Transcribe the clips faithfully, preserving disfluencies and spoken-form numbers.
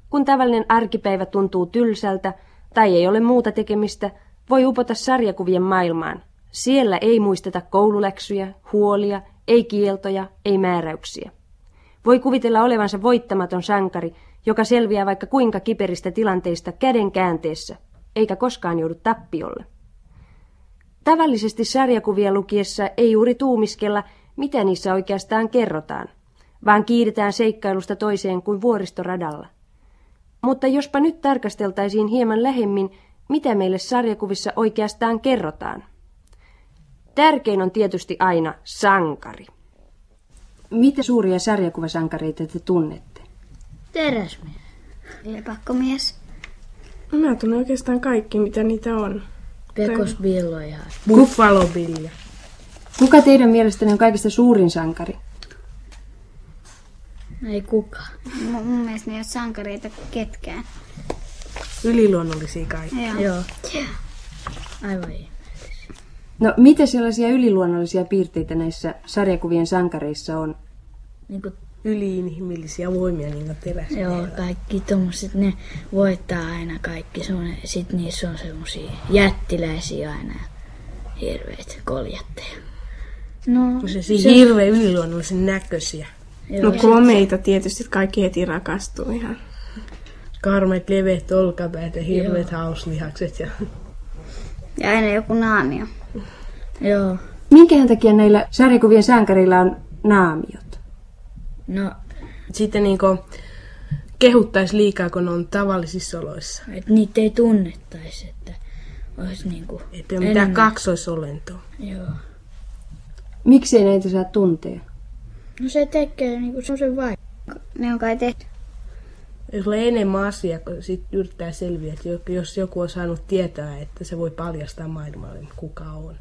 kun tavallinen arkipäivä tuntuu tylsältä tai ei ole muuta tekemistä, voi upota sarjakuvien maailmaan. Siellä ei muisteta koululäksyjä, huolia, ei kieltoja, ei määräyksiä. Voi kuvitella olevansa voittamaton sankari, joka selviää vaikka kuinka kiperistä tilanteista käden käänteessä, eikä koskaan joudu tappiolle. Tavallisesti sarjakuvia lukiessa ei juuri tuumiskella, mitä niissä oikeastaan kerrotaan, vaan kiiretään seikkailusta toiseen kuin vuoristoradalla. Mutta jospa nyt tarkasteltaisiin hieman lähemmin, mitä meille sarjakuvissa oikeastaan kerrotaan. Tärkein on tietysti aina sankari. Mitä suuria sarjakuvasankareita te tunnette? Teräsmies. Lepakkomies. Mä tunnen oikeastaan kaikki, mitä niitä on. Pekos Billo ja Buffalo Bill. Kuka teidän mielestänne on kaikista suurin sankari? ei kukaan. M- mun mielestä ne ei ole sankareita ketkään. Yliluonnollisia kaikki. Joo. Joo. Aivan ihme. No, mitä sellaisia yliluonnollisia piirteitä näissä sarjakuvien sankareissa on? Niin kuin, Yliinhimillisiä voimia, niin kuin teräsmiehellä. joo, kaikki tommoset, ne voittaa aina kaikki. Sitten niissä on semmosia jättiläisiä aina ja hirveitä koljatteja. No, Se siis hirveän yliluonnollisen näköisiä. Joo. No komeita tietysti, kaikki heti rakastuu ihan. Karmeet, leveät olkapäät ja hirveät hauslihakset. Ja... ja aina joku naamio. Joo. Minkähän takia näillä sarjakuvien sankareilla on naamiot? No, Sitten niinku kehuttaisi liikaa, kun ne on tavallisissa oloissa. et niitä ei tunnettaisi, että olisi niinku... Ettei ole mitään kaksoisolentoa. Joo. Miksei näitä saa tuntea? No se tekee niinku semmoisen vaikka. Ne on kai tehty. Jos on enemmän asiaa, kun sit yrittää selviä, että jos joku on saanut tietää, että se voi paljastaa maailmalle, kuka on.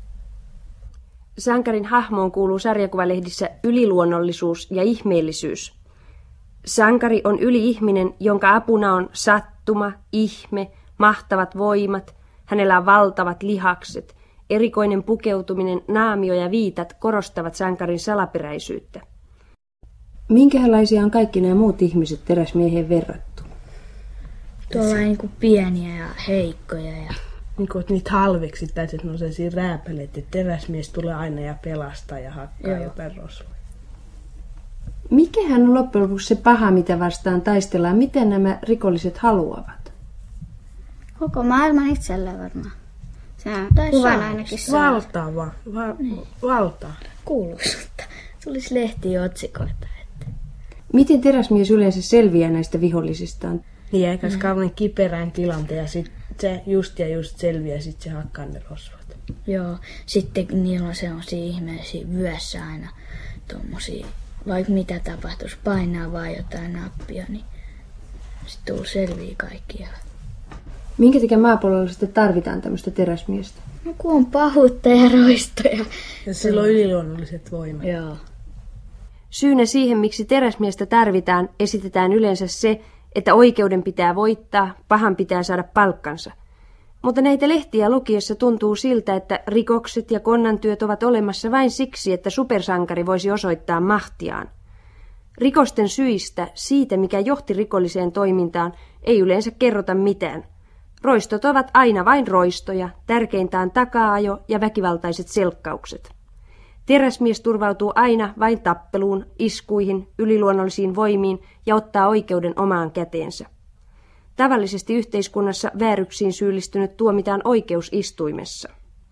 Sankarin hahmoon kuuluu sarjakuvalehdissä yliluonnollisuus ja ihmeellisyys. Sankari on yli-ihminen, jonka apuna on sattuma, ihme, mahtavat voimat, hänellä on valtavat lihakset, erikoinen pukeutuminen, naamio ja viitat korostavat sankarin salaperäisyyttä. Minkälaisia on kaikki nämä muut ihmiset teräsmieheen verrattu? Tuolla on niinku pieniä ja heikkoja ja... Niin kuin niitä halveksittaisi, että ne on sellaisia rääpäleitä, että teräsmies tulee aina ja pelastaa ja hakkaa Joo. jotain rosvoja. Mikähän on loppujen lopuksi se paha, mitä vastaan taistellaan? Miten nämä rikolliset haluavat? Koko maailman itsellä varmaan. Se Tai kuvan saa. ainakin saa. Valtaa vaan. Va- niin. Valtaa. Kuuluisuutta. Tulisi lehtiä otsikoita. Että... Miten teräsmies yleensä selviää näistä vihollisistaan? Niin eikä mm. kauhean kiperään tilanteen ja sit se just ja just selviää ja sit se hakkaa ne rosvot. Joo. Sitten niillä on semmosia ihmeellisiä vyössä aina tommosia... Vaikka mitä tapahtuisi, painaa vaan jotain nappia, niin sitten tuu selviä kaikkia. Minkä takia maapallolla sitten tarvitaan tämmöistä teräsmiestä? No kun on pahuutta ja roistoja. Ja sillä on yliluonnolliset voimat. Joo. Syynä siihen, miksi teräsmiestä tarvitaan, esitetään yleensä se, että oikeuden pitää voittaa, pahan pitää saada palkkansa. Mutta näitä lehtiä lukiessa tuntuu siltä, että rikokset ja konnantyöt ovat olemassa vain siksi, että supersankari voisi osoittaa mahtiaan. Rikosten syistä, siitä mikä johti rikolliseen toimintaan, ei yleensä kerrota mitään. Roistot ovat aina vain roistoja, tärkeintä on taka-ajo ja väkivaltaiset selkkaukset. Teräsmies turvautuu aina vain tappeluun, iskuihin, yliluonnollisiin voimiin ja ottaa oikeuden omaan käteensä. Tavallisesti yhteiskunnassa vääryksiin syyllistynyt tuomitaan oikeusistuimessa.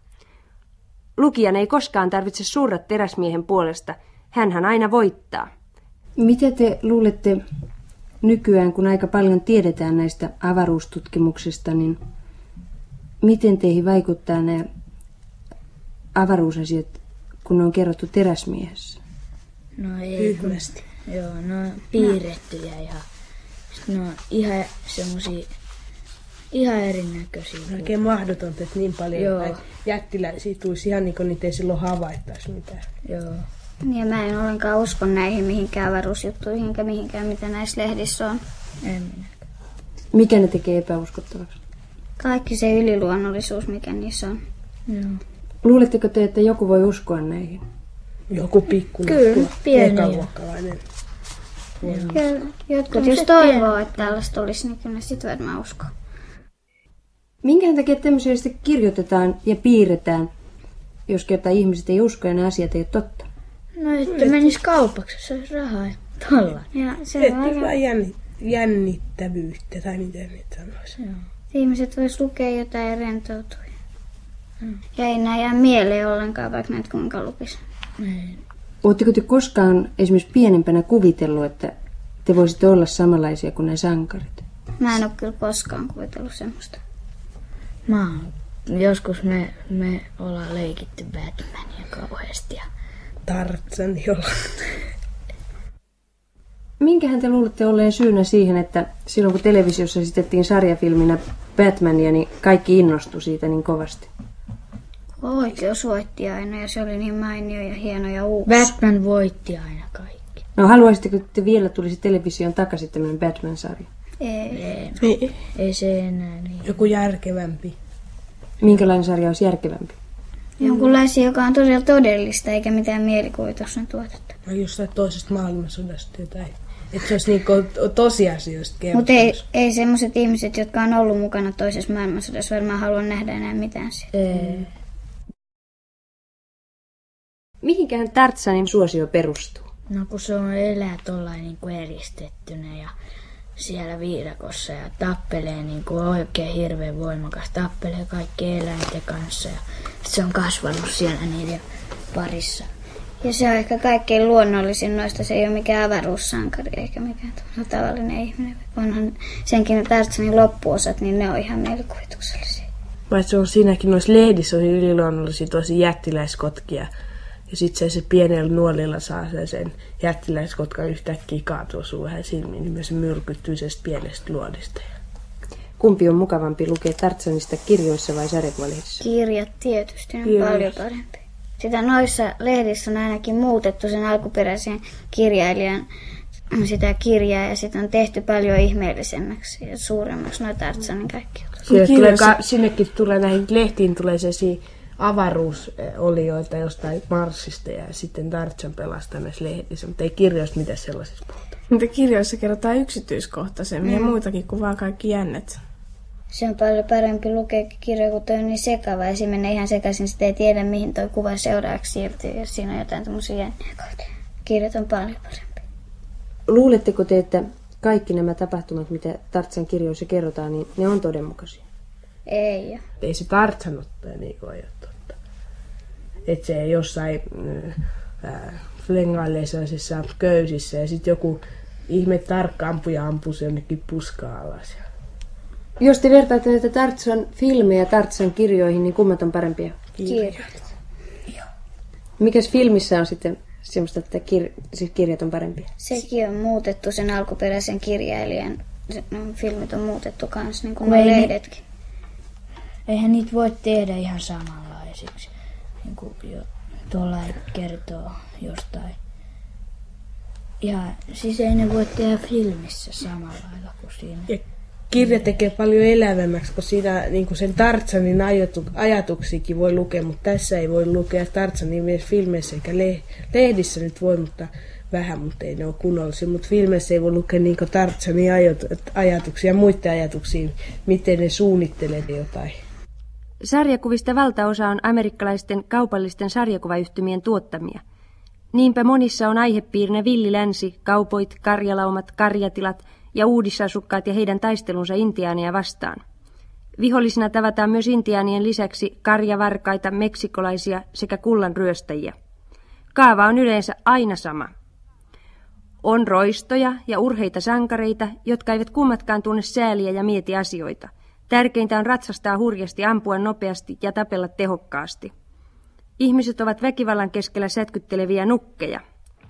Lukijan ei koskaan tarvitse surra teräsmiehen puolesta, hänhän aina voittaa. Mitä te luulette nykyään, kun aika paljon tiedetään näistä avaruustutkimuksista, niin miten teihin vaikuttaa nämä avaruusasiat, kun ne on kerrottu teräsmiehessä? No ei. Tyhmästi. Joo, ne on piirrettyjä ja sitten ne on ihan semmosia, ihan erinäköisiä. Oikein mahdotonta, että niin paljon Joo. näitä jättiläisiä tulisi ihan niin kuin niitä ei silloin havaittaisi mitään. Joo. Ja mä en ollenkaan usko näihin mihinkään avaruusjuttuihin, enkä mihinkään mitä näissä lehdissä on. En minä. Mikä ne tekee epäuskottavaksi? Kaikki se yliluonnollisuus, mikä niissä on. Joo. Luuletteko te, että joku voi uskoa näihin? Joku pikkuinen Kyllä, pieni. ekaluokkalainen. Kyllä, jotkut jos toivoo, että tällaista olisi, niin kyllä sitten varmaan uskoo. Minkä takia tämmöisiä sitten kirjoitetaan ja piirretään, jos jotain ihmiset ei usko ja ne asiat ei ole totta? No, että menisi kaupaksi, se olisi rahaa ja tolla. Ja se on Että aika... vaan jänni, jännittävyyttä, tai miten niitä sanoisi. Ihmiset vois lukea jotain ja rentoutua. Ja ei enää jää mieleen ollenkaan, vaikka näitä kuinka lukisi. Oletteko te koskaan esimerkiksi pienempänä kuvitellut, että te voisitte olla samanlaisia kuin ne sankarit? Mä en ole kyllä koskaan kuvitellut semmoista. Mä oon, joskus me, me ollaan leikitty Batmania kauheasti. Ja Tarzan jolla. Minkähän te luulette olleen syynä siihen, että silloin kun televisiossa esitettiin sarjafilminä Batmania, niin kaikki innostui siitä niin kovasti? Oikeus voitti aina ja se oli niin mainio ja hieno ja uusi. Batman voitti aina kaikki. No haluaisitteko, että te vielä tulisi televisioon takaisin tämmöinen Batman-sarja? Ei. Ei, Ei, ei se enää niin. joku järkevämpi. Minkälainen sarja olisi järkevämpi? Jonkunlaisia, joka on todella todellista eikä mitään mielikuvituksen tuotetta. No jostain toisesta maailmansodasta jotain. Että se olisi niinku tosiasioista kertomus. Mutta ei, ei semmoiset ihmiset, jotka on ollut mukana toisessa maailmansodassa, varmaan halua nähdä enää mitään siitä. Ei. Mihinkään Tarzanin suosio perustuu? No kun se on elää tollain niin kuin eristettynä ja siellä viidakossa ja tappelee niin kuin oikein hirveän voimakas. Tappelee kaikkien eläinten kanssa ja se on kasvanut siellä niiden parissa. Ja se on ehkä kaikkein luonnollisin noista. Se ei ole mikään avaruussankari eikä mikään tavallinen ihminen. Onhan senkin ne Tarzanin loppuosat, niin ne on ihan mielikuvituksellisia. Paitsi on siinäkin noissa lehdissä on yliluonnollisia tosi jättiläiskotkia. Ja sitten se, se pienellä nuolilla saa sen, sen jättiläiskotkan yhtäkkiä kaatua sun vähän silmiin, niin myös se myrkyttyy sestä pienestä luodista. Kumpi on mukavampi lukea Tarzanista kirjoissa vai sarjakuvalehdissä? Kirjat tietysti on Kirjat. paljon parempi. Sitä noissa lehdissä on ainakin muutettu sen alkuperäisen kirjailijan sitä kirjaa ja sitä on tehty paljon ihmeellisemmäksi ja suuremmaksi noita Tarzanin kaikki jutut. Sinne tulee, ka- sinnekin tulee näihin lehtiin tulee sellaisia avaruusolioita jostain Marsista ja sitten Tarzan pelastaa näissä lehdissä, mutta ei kirjoista mitään sellaisista puhuta. Mutta kirjoissa kerrotaan yksityiskohtaisemmin mm. ja muitakin kuin vaan kaikki jännet. Se on paljon parempi lukea kirja, kun toi on niin sekava ja siinä menee ihan sekaisin, sitä ei tiedä mihin toi kuva seuraavaksi siirtyy ja siinä on jotain tämmöisiä jänniä. Kirjat on paljon parempi. Luuletteko te, että kaikki nämä tapahtumat, mitä Tarzan kirjoissa kerrotaan, niin ne on todenmukaisia? Ei ole. Ei se Tarzan ottaa niin kuin ole totta. Että se jossain äh, flengailee sellaisissa köysissä ja sitten joku ihme tarkka ampuja ampuu se jonnekin puskaa alas. Jos te vertaatte näitä Tarzan filmejä Tarzan kirjoihin, niin kummat on parempia? Kirjat. Mikäs filmissä on sitten semmoista, että kir- siis kirjat on parempia? Sekin on muutettu sen alkuperäisen kirjailijan. Se, no, filmit on muutettu kanssa, niin kuin No ne ei ni- lehdetkin. Eihän niitä voi tehdä ihan samanlaisiksi. Niin kuin jo tuollain kertoo jostain. Ja siis ei ne voi tehdä filmissä samalla lailla kuin siinä. Ja kirja tekee paljon elävämmäksi, kun siinä niin kuin sen Tarzanin ajatu- ajatuksiakin voi lukea, mutta tässä ei voi lukea Tarzanin myös filmeissä eikä le- lehdissä nyt voi, mutta vähän, mutta ei ne ole kunnollisia. Mutta filmeissä ei voi lukea niin kuin Tarzanin ajat- ajatuksia ja muiden ajatuksia, miten ne suunnittelee jotain. Sarjakuvista valtaosa on amerikkalaisten kaupallisten sarjakuvayhtymien tuottamia. Niinpä monissa on aihepiirinä villi länsi, kaupoit, karjalaumat, karjatilat ja uudisasukkaat ja heidän taistelunsa intiaaneja vastaan. Vihollisina tavataan myös intiaanien lisäksi karjavarkaita, meksikolaisia sekä kullanryöstäjiä. Kaava on yleensä aina sama. On roistoja ja urheita sankareita, jotka eivät kummatkaan tunne sääliä ja mieti asioita. Tärkeintä on ratsastaa hurjasti, ampua nopeasti ja tapella tehokkaasti. Ihmiset ovat väkivallan keskellä sätkytteleviä nukkeja.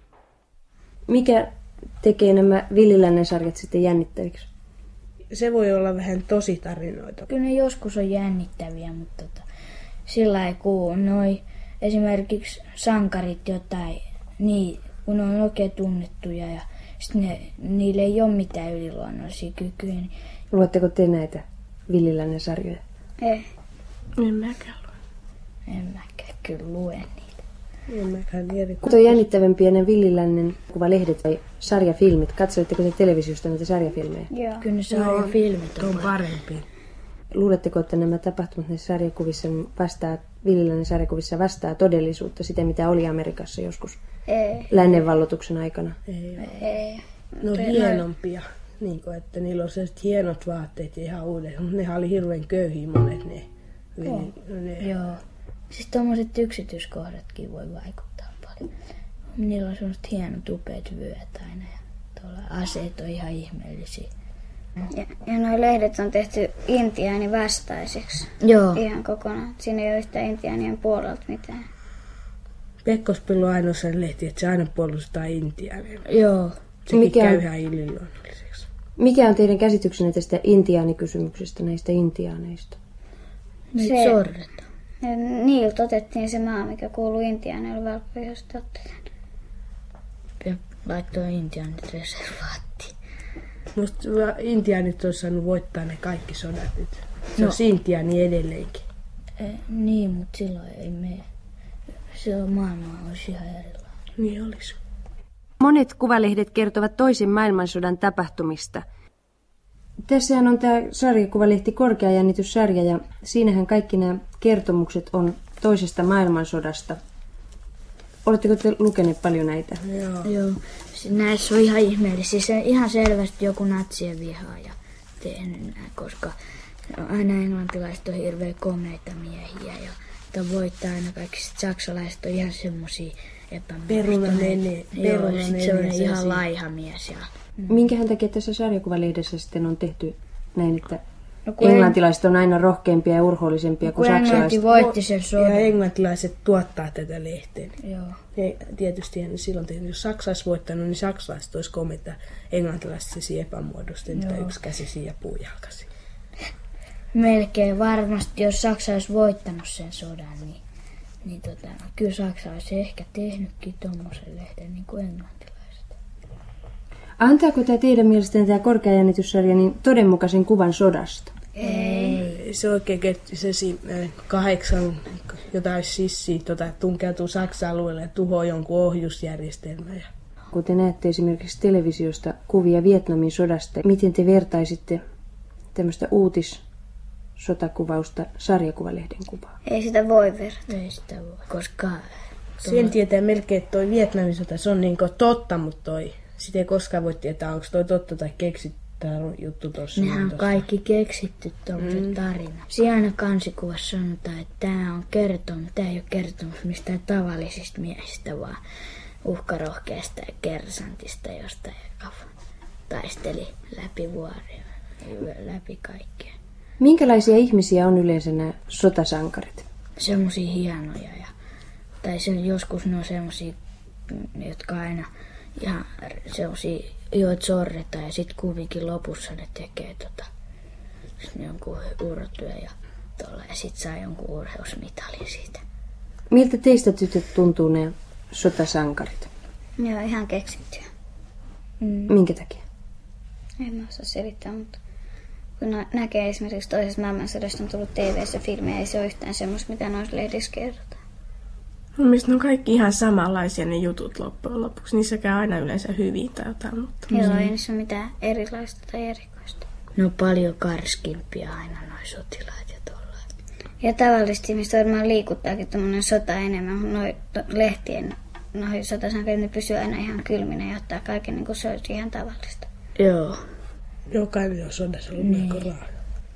Mikä tekee nämä villilännen sarjat sitten jännittäviksi? Se voi olla vähän tosi tarinoita. Kyllä ne joskus on jännittäviä, mutta tota, sillä ei kuulu. Noi esimerkiksi sankarit jotain, niin, kun ne on oikein tunnettuja ja sitten ne, niillä ei ole mitään yliluonnollisia kykyjä. Niin Luetteko te näitä villilännen sarjoja? Ei. En mäkään lue. en mäkään kyllä lue niitä. En mäkään tiedä. Mutta on jännittävämpiä ne villilännen kuvalehdet vai sarjafilmit. Katsoitteko te televisiosta näitä sarjafilmejä? Joo. Kyllä ne sarjafilmit on On parempi. Luuletteko, että nämä tapahtumat näissä sarjakuvissa vastaa, villilännen sarjakuvissa vastaa todellisuutta, sitä mitä oli Amerikassa joskus Ei. lännen valloituksen aikana? Ei ole. Ei. No hienompia. Niin kuin, että niillä on sellaiset hienot vaatteet ja ihan uudet. Mutta nehän oli hirveän köyhiä monet ne. Oh. ne. Joo. Siis tommoset yksityiskohdatkin voi vaikuttaa paljon. Niillä on semmoset hienot upeat vyöt aina ja tuolla aseet on ihan ihmeellisiä. Ja, ja nuo lehdet on tehty intiaani vastaiseksi. Joo. Ihan kokonaan. Siinä ei ole yhtään intiaanien puolelta mitään. Pekkospillu on ainoa sen lehti, että se aina puolustaa Intiaaneja. Joo. Sekin Mikä on- käy ihan illiluonnolliseksi. Mikä on teidän käsityksenne tästä intiaanikysymyksestä, näistä intiaaneista? Niitä Se- sorretaan. Ja niiltä otettiin se maa, mikä kuuluu intiaaneille valkoihosta ottajan. Ja laittoi Intianit reservaattiin. Musta intiaanit on saanut voittaa ne kaikki sodat nyt. Se No. on Intiaani edelleenkin. Eh, niin, mutta silloin ei mene. Se on maailma olisi ihan erilainen. Niin olisi. Monet kuvalehdet kertovat toisen maailmansodan tapahtumista. Tässähän on tämä sarjakuvalehti Korkeajännityssarja ja siinähän kaikki nämä kertomukset on toisesta maailmansodasta. Oletteko te lukeneet paljon näitä? Joo. Joo. Se- Näissä on ihan ihmeellisiä. Se ihan selvästi joku natsien vihaaja tehnyt näin, koska aina englantilaiset on hirveän komeita miehiä ja että voittaa aina kaikki. Sit saksalaiset on ihan semmosia epämuistuneita. Perunanene- Joo, ja sit se on perunanene- ihan sellaisia. laiha mies. Ja... Minkähän takia tässä sarjakuvalehdessä sitten on tehty näin, että No kun englantilaiset on aina rohkeampia ja urhoollisempia kuin Kun englanti saksalaiset? voitti sen Ja sodan. englantilaiset tuottaa tätä lehteä. Joo. Ja tietysti ne silloin tehnyt, jos Saksa olisi voittanut, niin saksalaiset olisi komeita. Englantilaiset se epämuodosti, niitä yksikäsisiä ja puujalkaisia. Melkein varmasti, jos Saksa olisi voittanut sen sodan, niin, niin tota, no, kyllä Saksa olisi ehkä tehnytkin tommosen lehden niin kuin englantilaiset. Antaako tämä teidän mielestänne tämä Korkeajännityssarja niin todenmukaisen kuvan sodasta? Ei. Se oikein ketju se si- äh, kahdeksan jotain sissiä tota, tunkeutuu Saksan alueelle ja tuhoaa jonkun ohjusjärjestelmän. Ja Kun te näette esimerkiksi televisiosta kuvia Vietnamin sodasta, miten te vertaisitte tämmöistä uutissotakuvausta sarjakuvalehden kuvaan? ei sitä voi verrata. Ei sitä voi, koska sen tietää melkein, että toi Vietnamin sota, se on niinku totta, mutta toi, sitä ei koskaan voi tietää, onko toi totta tai keksitty tää juttu tossa. nehän on tossa. kaikki keksitty tommoset mm. tarinat. Siinä aina kansikuvassa sanotaan, että tämä on kertomus, tämä ei ole kertomus mistään tavallisista miehistä, vaan uhkarohkeasta ja kersantista, josta joka taisteli läpi vuoria, läpi kaikkea. Minkälaisia ihmisiä on yleensä nämä sotasankarit? Semmosia hienoja. Ja, tai se, joskus ne on semmosia, jotka aina ihan semmosia, joita sorretaan ja sit kuitenkin lopussa ne tekee tota, jonkun urotyö ja tolla, ja sit saa jonkun urheusmitalin siitä. Miltä teistä tytöt tuntuu nämä sotasankarit? Ne on ihan keksittyä. Mm. Minkä takia? En mä osaa selittää, mutta kun nä- näkee esimerkiksi toisesta maailmansodasta on tullut T V:ssä filmejä, ei se ole yhtään semmoista, mitä noissa lehdissä kerrotaan. Mielestäni ne on kaikki ihan samanlaisia ne jutut loppujen lopuksi. Niissä käy aina yleensä hyvin tai jotain, mutta... Joo, ei niissä ole mitään erilaista tai erikoista. Ne on paljon karskimpia aina noi sotilaat ja tolla. Ja tavallisesti ihmiset varmaan liikuttaakin tuommoinen sota enemmän, kun noi to- lehtien noihin sotasankarit, ne pysyy aina ihan kylminä ja ottaa kaiken niin kuin se olisi ihan tavallista. Joo. Jokainen on sodassa ollut Niin. melko raaka.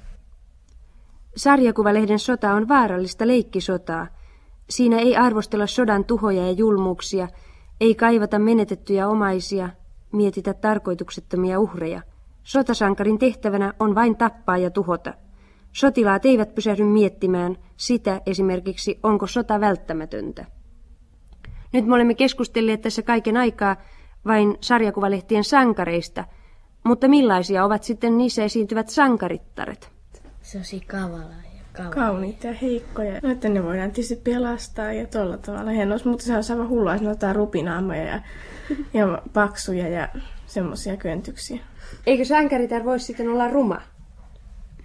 Sarjakuvalehden sota on vaarallista leikkisotaa. Siinä ei arvostella sodan tuhoja ja julmuuksia, ei kaivata menetettyjä omaisia, mietitä tarkoituksettomia uhreja. Sotasankarin tehtävänä on vain tappaa ja tuhota. Sotilaat eivät pysähdy miettimään sitä esimerkiksi, onko sota välttämätöntä. Nyt me olemme keskustelleet tässä kaiken aikaa vain sarjakuvalehtien sankareista, mutta millaisia ovat sitten niissä esiintyvät sankarittaret? Se on siinä kavala ja kavala. Kauniita ja heikkoja. No, että ne voidaan tietysti pelastaa ja tolla tavalla. Eihän olisi, mutta se on aivan hullua, jos ne ottaa rupinaamoja ja, ja paksuja ja semmoisia köntyksiä. Eikö sankaritar voisi sitten olla ruma?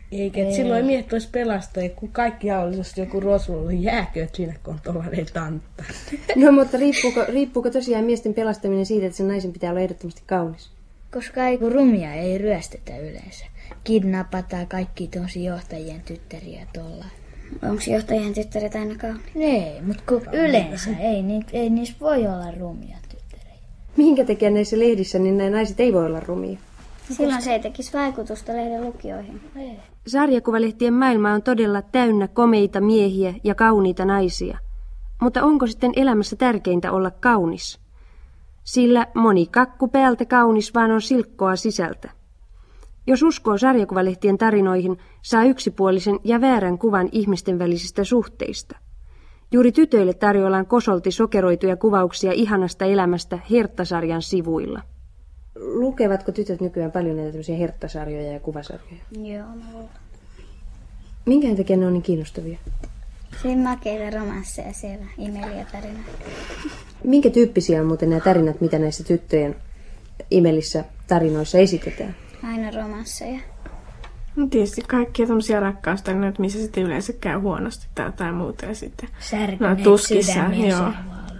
Eikä, että silloin miehet olisi pelastajia, kun kaikki olisi joku rosvolla jääkööt siinä, kun on tuollainen tantta. No, mutta riippuuko, riippuuko tosiaan miesten pelastaminen siitä, että sen naisen pitää olla ehdottomasti kaunis? Koska ei, kun rumia ei ryöstetä yleensä. Kidnapataan kaikki tuollaisia johtajien tyttäriä tuolla. Onko johtajien tyttäret aina kauniita? Ei, mutta kun yleensä ei, niin, ei niissä voi olla rumia tyttäriä. Minkä takia näissä lehdissä niin nämä naiset ei voi olla rumia? Silloin se ei tekisi vaikutusta lehden lukijoihin. Ei. Sarjakuvalehtien maailma on todella täynnä komeita miehiä ja kauniita naisia. Mutta onko sitten elämässä tärkeintä olla kaunis? Sillä moni kakku päältä kaunis vaan on silkkoa sisältä. Jos uskoo sarjakuvalehtien tarinoihin, saa yksipuolisen ja väärän kuvan ihmisten välisistä suhteista. Juuri tytöille tarjoillaan kosolti sokeroituja kuvauksia ihanasta elämästä Herttasarjan sivuilla. Lukevatko tytöt nykyään paljon näitä tämmöisiä herttasarjoja ja kuvasarjoja? Joo, mä luulen. Minkä takia ne on niin kiinnostavia? Siinä makeita romansseja siellä, imeliä tarinoita. Minkä tyyppisiä on muuten nämä tarinat, mitä näissä tyttöjen imelissä tarinoissa esitetään? Aina romansseja. No tietysti kaikkia tämmöisiä rakkaustarinoita, missä sitten yleensä käy huonosti tai jotain muuta. Ja sitten Särkyneet no, tuskissa, sydämiä joo.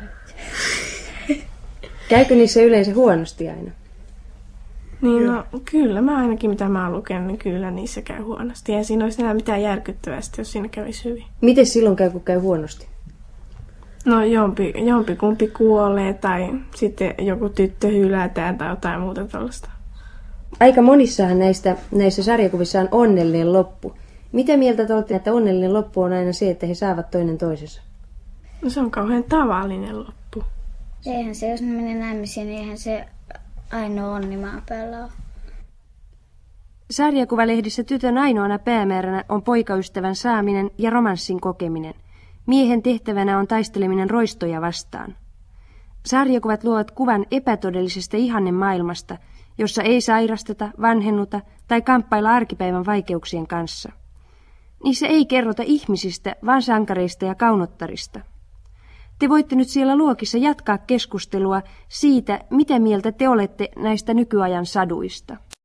Käykö niissä yleensä huonosti aina? Niin no, kyllä mä ainakin mitä mä oon lukenut, niin kyllä niissä käy huonosti. Ei siinä olisi enää mitään järkyttävää, jos siinä kävisi hyvin. Miten silloin käy, kun käy huonosti? No jompi, jompi kumpi kuolee tai sitten joku tyttö hylätään tai jotain muuta tällaista. Aika monissahan näistä, näissä sarjakuvissa on onnellinen loppu. Mitä mieltä te olette, että onnellinen loppu on aina se, että he saavat toinen toisensa? No se on kauhean tavallinen loppu. Eihän se, jos ne menee naimisiin, niin eihän se ainoa onni maan päällä ole. Sarjakuvalehdissä tytön ainoana päämääränä on poikaystävän saaminen ja romanssin kokeminen. Miehen tehtävänä on taisteleminen roistoja vastaan. Sarjakuvat luovat kuvan epätodellisesta ihannemaailmasta, jossa ei sairasteta, vanhennuta tai kamppailla arkipäivän vaikeuksien kanssa. Niissä ei kerrota ihmisistä, vaan sankareista ja kaunottarista. Te voitte nyt siellä luokissa jatkaa keskustelua siitä, mitä mieltä te olette näistä nykyajan saduista.